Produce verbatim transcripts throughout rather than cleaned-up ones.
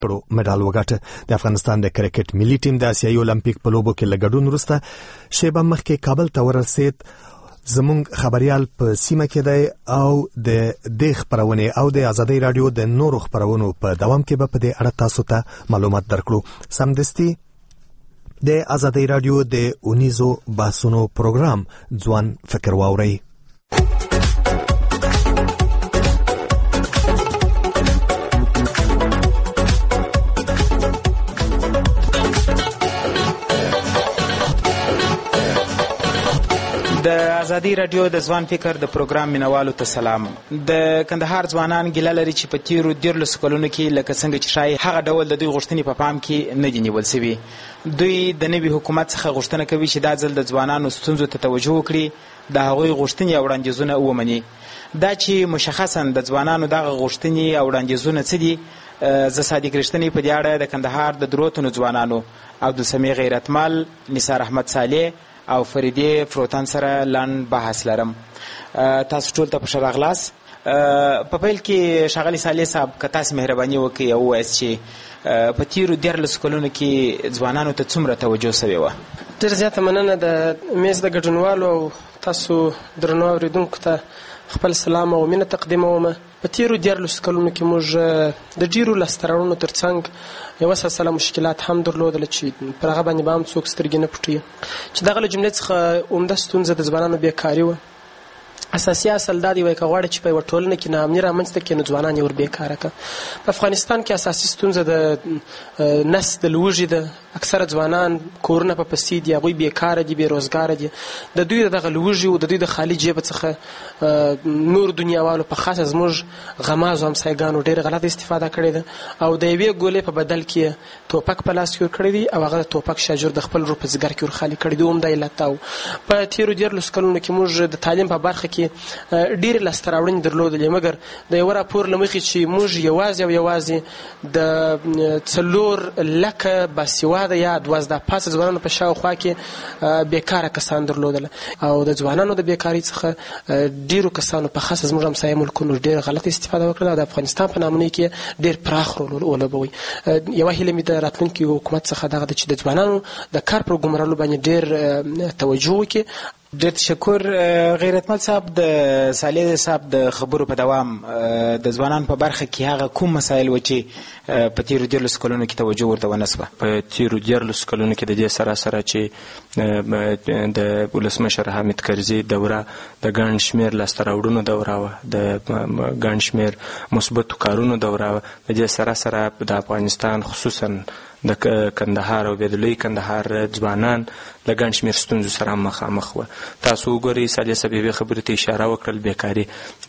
کړو مډال وګاټه. د افغانستان د کرکټ ملي ټیم د آسیایي اولمپیک په لوبو کې لګډون وروسته شیبه مخکې کابل ته ورسید. زمونږ خبريال په سیمه کې دی او د دې خبرونه او د آزادۍ رادیو د نورو خبرونو په دوام کې به په دې اړه تاسو ته معلومات درکړو. سمدستي د آزادۍ رادیو د اونیزو باسونو پروګرام ځوان فکر واوري. د آزادۍ رادیو د ځوان فکر د پروګرام مینوالو ته سلام. د کندهار ځوانان ګیله لري چې په تیرو دیارلسو کلونو کې لکه څنګه چې ښایي هغه ډول د دوی غوښتنې په پام کې نه دي نیول سوي. دوی د نوي حکومت څخه غوښتنه کوي چې دا ځل د ځوانانو ستونزو ته توجه وکړي، د هغوی غوښتنې او وړاندیزونه ومني. دا چې مشخصا د ځوانانو دغه غوښتنې او وړاندیزونه څه دي، زه صادق رښتینی په دې اړه د کندهار د دروتنو ځوانانو عبدالسمیع غیرتمل، نثار احمد صالح او فریدې فروتن سره لنډ بحث لرم. تاسو ټول ته په ښه راغلاست. په پیل کې ښاغلي صالح صاحب که تاسو مهرباني وکړئ او ووایاست چې په تیرو دیارلسو کلونو کې ځوانانو ته څومره توجه سوې وه؟ ډېر زیاته مننه د میز د ګډونوالو او تاسو درنو اورېدونکو ته خپل سلام او مینه تقدیموم. په تیرو دیارلسو کلونو کې موږ د ډېرو لاسته راوړنو ترڅنګ یوه سلسله مشکلات هم درلودله چې پر هغه باندې به هم څوک سترګې نه پټوي، چې دغه له جملې څخه عمده ستونزه د ځوانانو بیکاري وه. اساسي اصل دا دی وایي که غواړې چې په یوه ټولنه کې ناامني رامنځته کړې نو ځوانان یې ور بېکاره کړه. په افغانستان کې اساسي ستونزه د نسل د لوږې ده. اکثره ځوانان کورونه په پسې دي، هغوی بېکاره دي، بېروزګاره دي. د دوی د دغه لوږې او د دوی د خالي جیبه څخه نور دنیاوالو په خاصه زموږ غمازو همسایګانو ډېره غلطه استفاده کړې ده او د یوې ګولې په بدل کې توپک په لاس کې ورکړی دی او هغه د توپک شاجور د خپل ورور په ځګر کې ورخالي کړی دی. همدا علت او په تېرو دیارلسو کلونو کې موږ د تعلیم په برخه کې ډېرې لاسته راوړنې درلودلې، مګر د یوه راپور له مخې چې موږ یوازې او یوازې د څلور لکه باسواده یا دوازده پاسه ځوانانو په شاوخوا کې بېکاره کسان درلودله او د ځوانانو د بېکارۍ څخه ډېرو کسانو په خاصه زموږ همسایه ملکونو ډېره غلطه استفاده وکړله او د افغانستان په نامنۍ کې ډېر پراخ رول ولوبوي. یوه هیله مې د راتلونکي حکومت څخه دغه ده چې د ځوانانو د کار پر ګمارلو باندې ډېر توجه وکړي. ډېر تشکر غیرتمل صاحب. د صالح صاحب د خبرو په دوام د ځوانانو په برخه کې هغه کوم مسایل و چې په تیرو دیارلسو کلونو کې توجه ورته ونه سوه؟ په تیرو دیارلسو کلونو کې د دې سره سره چې د ولسمشر حامد کرزي دوره د ګڼ شمېر لاسته راوړنو دوره وه، د ګڼ شمېر مثبتو کارونو دوره وه. د دې سره سره د افغانستان خصوصا د کندهار او د لوی کندهار ځوانان له ګڼ شمېر ستونزو سره مخامخ وه. تاسو وګورئ صالح صاحب یوې خبرې ته اشاره وکړل، بیکاري.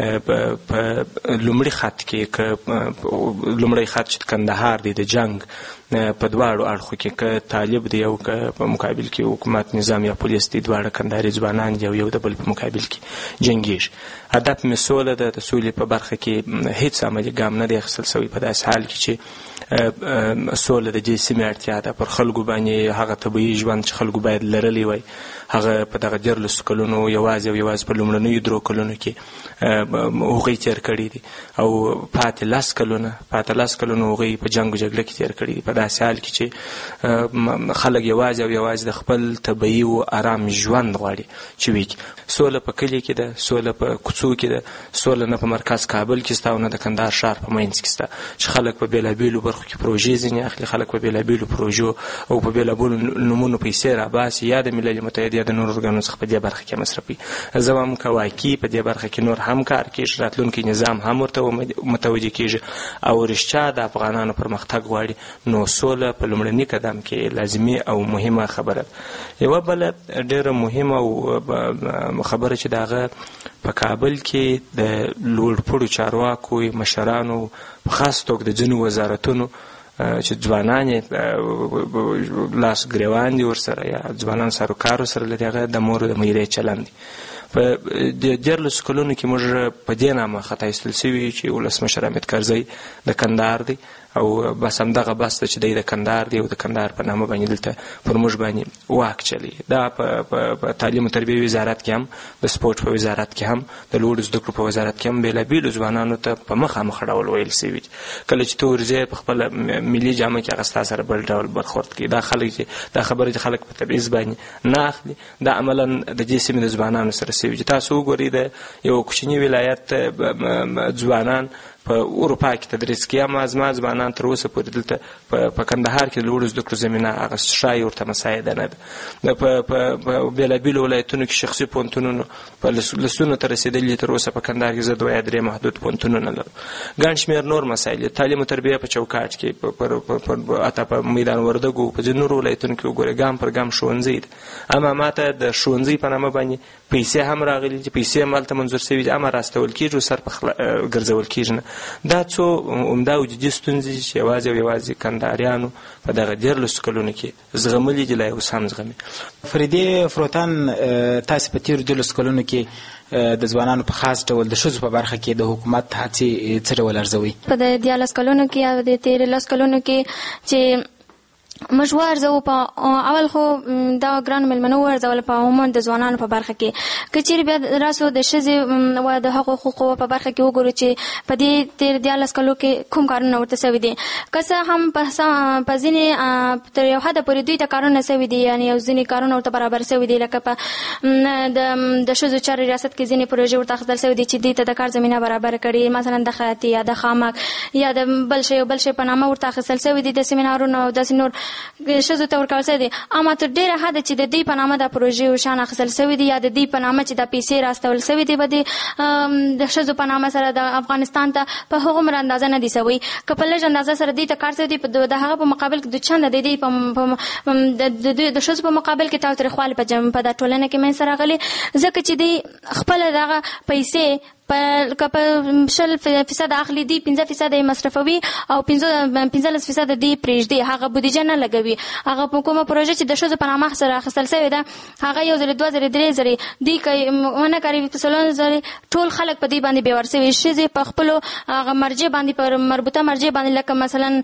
په لومړي خط کې که لومړی خط چې کندهار دی د جنگ په دواړو اړخو کې که طالب دی او که په مقابل کې حکومت نظام یا پولیس دی، دواړه کندهاري ځوانان دي او یو د بل په مقابل کې جنګېږي. هدف مې سوله ده. د سولې په برخه کې هیڅ عملي ګام نه دی اخیستل سوی په داسې حال کې چې سوله د دې سیمې اړتیا ده. پر خلکو باندې هغه طبیعي ژوند چې خلکو باید لرلی وای هغه په دغه دیارلسو کلونو یوازې او یوازې په لومړنیو درو کلونو کې هغوی تېر کړي دي او پاتې لس کلونه پاتې لس کلونه هغوی په جنګ و جګړه کې تېر کړي دي. په داسې حال کې چې خلک یوازې او یوازې د خپل طبیعي او ارام ژوند غواړي چې وکړي. سوله په کلي کې ده، سوله په کوڅو کې ده، سوله نه په مرکز کابل کې سته او نه د کندهار ښار په منځ کې سته چې خلک په بېلابېلو برخو کې پروژې ځینې اخلي، خلک په بېلابېلو پروژو او په بېلابېلو نومونو پیسې راباسي یا د ملل متحد یا د نورو ارګانونو څخه په دې برخه کې مصرفوي. زه وایم که واقعي په دې برخه کې نور هم کار کېږي، راتلونکی نظام هم ورته متوجه کېږي او رښتیا د افغانانو پرمختګ غواړي، نو سوله په لومړني قدم کې لازمي او مهمه خبره ده. یوه بله ډېره مهمه او خبره چې د هغه په کابل کې د لوړپوړو چارواکو مشرانو په خاص توګه د ځینو وزارتونو چې ځوانان یې لاس ګرېوان دي ورسره یا ځوانان سروکار ورسره لري، هغه د مور د میرې چلند دی. په دیارلسو کلونو کې موږ په دې نامه خطا ایستل سوي چې ولسمشر حامد کرزي د کندهار دی او بس همدغه بس ده چې دی د کندهار دی او د کندهار په نامه باندې دلته پر موږ باندې واک چلی. دا په تعلیم او تربیه وزارت کې هم، د سپورټ په وزارت کې هم، د لوړو زده کړو په وزارت کې هم بېلابېلو ځوانانو ته په مخامخ ډول ویل سوي کله چې ته ورځې په خپله ملي جامه کې هغه ستا سره بل ډول برخورد کوي. دا خلک چې دا خبره چې خلک په تبعیض باندې نه اخلي، دا عملا د دې سیمې د ځوانانو سره سوي چې تاسو وګورئ د یو کوچني ولایت ځوانان په اروپا کې تدریس کوي، اما زما ځوانان تر اوسه پورې دلته په کندهار کې د لوړو زده کړو زمینه هغه ښایي ورته مساعده نه ده. په بېلابېلو ولایتونو کې شخصي پوهنتونونو په لسونو ته رسېدلي، تر اوسه په کندهار کې زه دوه یا درې محدود پوهنتونونه لرم. ګڼ شمېر نور مسایل تعلیم او تربیه په چوکاټ کې حتی په میدان وردګو په ځینو نورو ولایتونو کې وګورئ ګام پر ګام ښوونځي ده. اما ماته د ښوونځي په نامه باندې پیسې هم راغلي چې پیسې هم هلته منظور سوي دي، اما راستول کېږي او سر په ګرځول کېږي نه. دا څو عمده وجودي ستونزې چې یوازې او یوازې کندهاریانو په دغه دیارلسو کلونو کې زغملي دي، لا یې اوس هم زغمي. فریدې فروتان، تاسې په تېرو دیارلسو کلونو کې د ځوانانو په خاص ډول د ښځو په برخه کې د حکومت هڅې څه ډول ارزوي؟ په د دیارلس کلونو کې او د تېرلس کلونو کې چې موږ وارزوو، په اول خو دا ګرانو مېلمنو وارزول په عموما د ځوانانو په برخه کې که چیرې بیا راسو د ښځې و د هغو حقوقو په برخه کې وګورو چې په دې تېر دیارلس کلو کې کوم کارونه ورته سوي دي. که څه هم په ځینې تر یو حده پورې دوی ته کارونه سوي دي، یعنې یو ځینې کارونه ورته برابر سوي دي، لکه په د ښځو چارو ریاست کې ځینې پروژې ورته اخیستل سوي دي چې دوی ته د کار زمینه برابر کړي، مثلا د خیاطي یا د خامک یا د بل شی بل شی په نامه ورته اخیستل سوي دي، د سیمینارونو او داسې نور ښځو ته ورکول سوي دي. اما تر ډېره حده چې د دوی په نامه دا پروژې شان اخیستل سوي دي یا د دوی په نامه چې دا پیسې راستول سوي دي، به د ښځو په نامه سره د افغانستان ته په هغومره اندازه نه دي سوي. که په لږ اندازه سره دوی ته کار سوي دي، د هغه په مقابل کې د چنده د دوی د ښځو په مقابل کې تاوتریخوالی په دا ټولنه کې منځته راغلي، ځکه چې دوی خپله دغه پیسې که په شل فیصد اخلي دي، پنځه فیصد یې مصرفوي او پنځلس فیصد دوی پرېږدي، هغه بودیجه نه لګوي. هغه کومه پروژه چې د ښځو په نامه سره اخیستل سوې ده، هغه یو ځلې دوه ځلې درې ځلې دوی ونه کاروي، په څلور ځلې ټول خلک په دې باندې بېور سوي. ښځې په خپلو هغه مرجع باندې، پر مربوطه مرجع باندې، لکه مثلا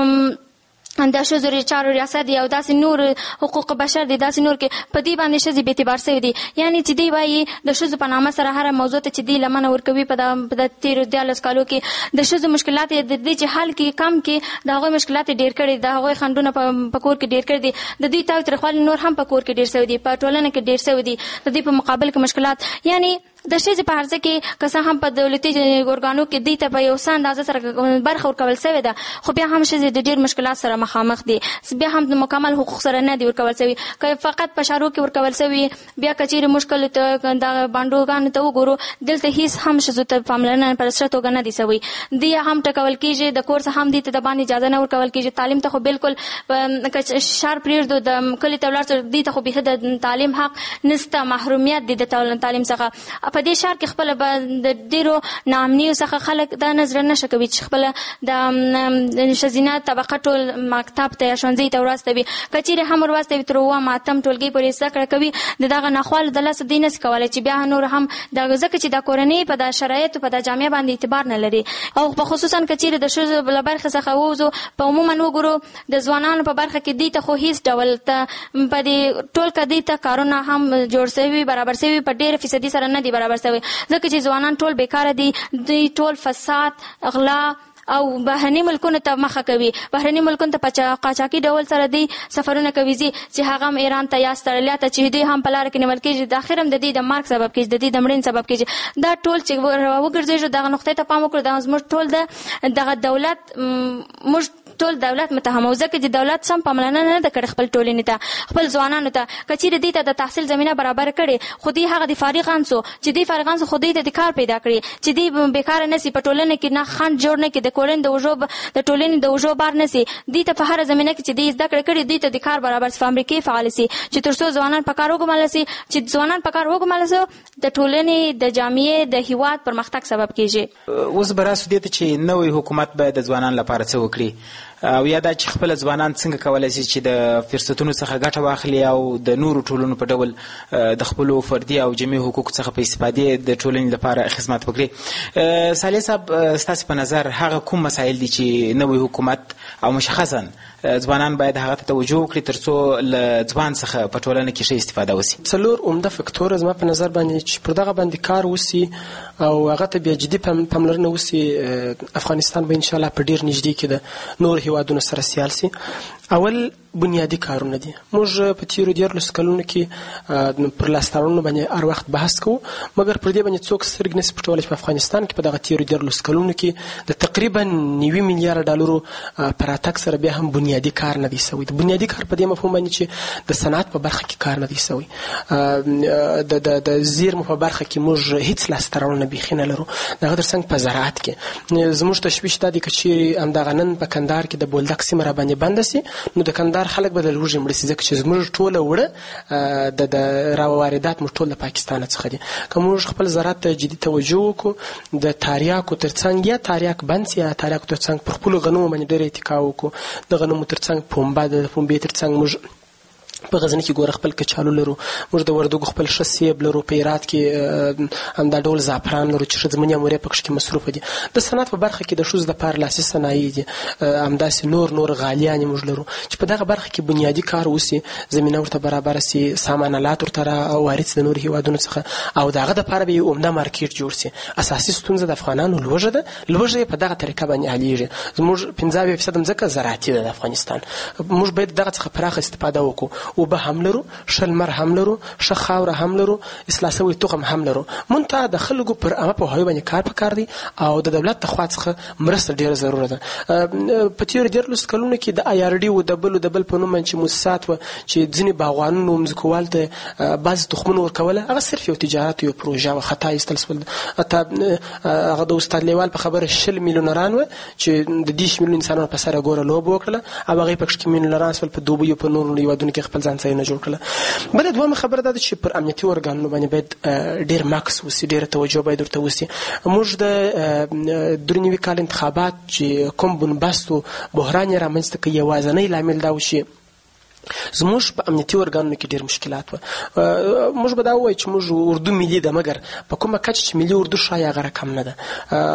د ښځو چارو ریاست دی او داسې نور حقوق بشر دی، داسې نور کې په دې باندې ښځې بې اعتبار سوي دي. یعنې چې دوی وایي د ښځو په نامه سره هره موضوع ته چې دوی لمنه ورکوي په د تېرو دیارلس کالو کې د ښځو مشکلات یې د دې چې حل کې کم کې د هغوی مشکلات یې ډېر کړي، د هغوی خنډونه په کور کې ډېر کړي دي، د دوی تاوتریخوالي نور هم په کور کې ډېر سوي دي، په ټولنه کې ډېر سوي دي، د دوی په مقابل کې مشکلات. یعنې د ښځې په هر څه کې که څه هم په دولتي ارګانو کې دوی ته په یو څه اندازه سره برخه ورکول سوې ده، خو بیا هم ښځې د ډېر مشکلات سره مخامخ دي، بیا هم د مکمل حقوق سره نه دي ورکول سوي. که فقط په شارو کې ورکول سوي، بیا که چیرې مشکل ته دغه بانډوګانو ته وګورو، دلته هېڅ هم ښځو ته پاملرنه په ښه توګه نه دي سوي. دوی هم ټکول کېږي، د کور څخه هم دوی ته د باندې اجازه نه ورکول کېږي. تعلیم ته خو بالکل شار پرېږدو، د کلي ته ولاړ دوی ته خو بیخي د تعلیم حق نسته، محرومیت دي د تعلیم څخه. په دې شار کې خپله به د ډېرو ناامنیو څخه خلک دا نظر نشه کوي چې خپله د ښځینه طبقه ټول مکتب ته یا ښوونځي ته ورواستوي. که چیرې هم ورواستوي تر اووم اتم ټولګۍ پورې زده کړه کوي، د دغه ناخوالو د لاسه دوی نسي کولی چې بیا نور هم ځکه چې دا کورنۍ په دا شرایطو په دا جامعه باندې اعتبار نه لري. او په خصوصا که چیرې د ښځو له برخې څخه ووځو، په عموما وګورو د ځوانانو په برخه کې دوی ته خو هېڅ ډول ته په دې ټول که دوی ته کارونه هم جوړ سوي برابر سوي په ډېره فیصدي سره نه دي برابر سوي، ځکه چې ځوانان ټول بیکاره دي، دوی ټول فساد، اغلا او بهرني ملکونو ته مخه کوي. بهرني ملکونو ته په قاچاقي ډول سره دوی سفرونه کوي، چې هغه هم ایران ته یا استرالیا ته، چې دوی هم په لاره کې نیول کېږي، د اخر هم د دوی د مرګ سبب کېږي، د دوی د مړینې سبب کېږي. دا ټول چې وګرځېږو دغه نقطې ته پام وکړو، دا زموږ ټول د دغه دولت موږ ټول دولت متهم، ځکه چې دولت سم پاملرنه نه ده کړې خپل ټولنې ته، خپل ځوانانو ته. که چیرې دوی ته د تحصیل زمینه برابر کړې، خو دوی هغه د فارغان سو چې دوی فارغان سو، خو دوی ته د کار پیدا کړي چې دوی بېکاره نه سي، په ټولنه کې نه خنډ جوړ نه کړي، د کورنۍ د اوږو د ټولنې د اوږو بار نه سي. دوی ته په هره زمینه کې چې دوی زده کړې کړي، دوی ته د کار برابر سي، فابریکې فعال سي، چې تر څو ځوانان په کار وګمارل سي. چې ځوانان په کار وګمارل سي، د ټولنې د جامعې د هېواد پرمختګ سبب کېږي. اوس به راسو دې ته چې نوی حکومت باید د ځوانانو لپاره څه وکړي. او یا دا چې خپل ځوانان څنګه کولای شي چې د فرصتونو څخه ګټه واخلي او د نورو ټولنو په ډول د خپلو فردي او جمعي حقوقو څخه په استفادې د ټولنې لپاره خدمت وکړي. صالح صاحب، ستاسو په نظر هغه کوم مسایل دي چې نوی حکومت او مشخصا ځوانان باید هغه ته توجه وکړي ترڅو له ځوان څخه په ټولنه کې ښه استفاده وشي؟ څلور عمده فکتوره زما په نظر باندې چې پر دغه باندې کار وشي او هغه ته بیا جدي پاملرنه وشي، افغانستان به انشاءالله په ډیر نږدې کې د نور هیوادونو سره سیال شي. اول بنیادی کارونه دي. موږ په تیرو دیارلسو کلونو کې پر لاسته راوړنو باندې هر وخت بحث کوو، مګر پر دې باندې څوک سترګې نشي پټولی چې په افغانستان کې په دغه تیرو دیارلسو کلونو کې د تقریبا نوي میلیارډ ډالرو په راتګ سره بیا هم بنیادی کار نه دی سوی. د بنیادی کار په دې مفهوم باندې چې د صنعت په برخه کې کار نه دی سوی، د د د زیرمو په برخه کې موږ هیڅ لاسته راوړنه بیخي نه لرو. دغه ترڅنګ په زراعت کې زموږ تشویش دا دی که چیرې همدغه نن په کندهار کې د بولدک سیمه را باندې بنده سي، نو د کندهار خلک به د لوږې مړه سي، ځکه چې زموږ ټوله وړه د د راواردات موږ ټول د پاکستان څخه دي. که موږ خپل زراعت ته جدي توجه وکړو، د تاریاکو ترڅنګ یا تاریاک بند سي یا تاریاکو ترڅنګ پر خپلو غنمو باندې ډېر اتکا وکړو، د غنمو ترڅنګ پنبه د پنبې ترڅنګ موږ په غزني کې ګوره خپل کچالو لرو، موږ د وردګو خپل ښه سیب لرو، په هرات کې همدا ډول زعفران لرو چې ښځمنې او مورې پکښې کې مصروفه دي. د صنعت په برخه کې د ښځو دپاره لاسي صنایع دي، همداسې نور نور غالیانې موږ لرو چې په دغه برخه کې بنیادي کار وسي، زمینه ورته برابره سي، سامان آلات ورته وارد سي د نورو هیوادونو څخه، او د هغه دپاره به یو عمده مارکیټ جوړ سي. اساسي ستونزه د افغانانو لوږه ده، لوږه یې په دغه طریقه باندې حلیږي. زموږ پنځه اویا فیصده مځکه زراعتي ده د افغانستان، موږ باید دغه څخه پراخه استفاده وکړو. اوبه هم لرو، شل مر هم لرو، ښه خاوره هم لرو، اصلاح سوی تخم هم لرو، منتها د خلکو پر عامه پوهاوي باندې کار پکار دی او د دولت لخوا څخه مرسته ډېره ضروره ده. په تېرو دیارلسو کلونو کې د آی آر ډي و د بل د بل په نوم باندې چې مؤسسات وه چې ځینې باغوانونو مځکوالو ته بعضې تخمونه ورکوله، هغه صرف یو تجارت یو پروژه وه، خطا ایستل سول. حتی هغه د استاد لیوال په خبره شل میلیونران وه چې د دېرش میلیون انسانانو په سره ګوره لوبه وکړله او هغې پکښې کې میلیونران سول، په دوبیو په نورو هېوادونو کې خپل ځان ځایونه جوړ کړله. بله دویمه خبره دا ده چې پر امنیتي ارګانونو باندې باید ډېر مکس وسي، ډېره توجه باید ورته وسي. موږ د درې نوي کال انتخابات چې کوم بنبست و بحران یې رامنځته کړ، یوازنی لامل دا و چې زموږ په امنیتي ارګانونو کې ډېر مشکلات وه. موږ به دا ووایو چې موږ اردو ملي ده، مګر په کومه کچه چې ملي اردو ښایي هغه رقم نه ده.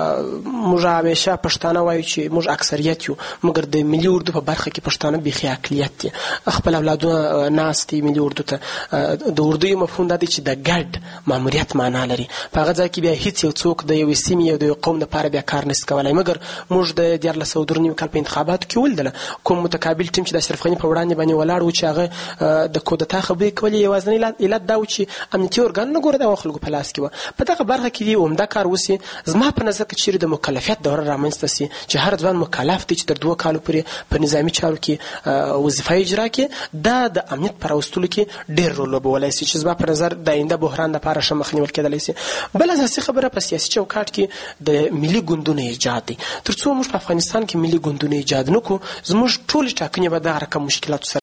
موږ همیشه پښتانه وایو چې موږ اکثریت یو، مګر د ملي اردو په برخه کې پښتانه بیخي اقلیت دي، خپل اولادونه ناست دي ملي اردو ته. د اردو یو مفهوم دا دی چې د ګډ ماموریت معنا لري، په هغه ځای کې بیا هیڅ یو څوک د یوې سیمې یا د یو قوم دپاره بیا کار نشي کولی. مګر موږ د دیارلس سوه درې نوي کال په انتخاباتو کې ولیدله کوم متقابل ټیم چې د اشرف غني په وړاندې باندې ولاړ و چې هغه د کودتا خبرې کولې، یوازینی علت دا و چې امنیتي ارګانونه ګوره د خلکو په لاس کې وه. په دغه برخه کې دې عمده کار وسي. زما په نظر که چیرې د مکلفیت دوره رامنځته سي چې هر ځوان مکلف دی چې تر دوه کالو پورې په نظامي چارو کې وظیفه اجرا کړي، دا د امنیت په راوستلو کې ډېر رول لوبولی سي چې زما په نظر د آینده بحران دپاره ښه مخنیول کېدلی سي. بله اساسي خبره په سیاسي چوکاټ کې د ملي ګوندونو ایجاد دی. تر څو موږ په افغانستان کې ملي ګوندونه ایجاد نه کړو، زموږ ټولې ټاکنې به دغه رقم مشکلاتو سره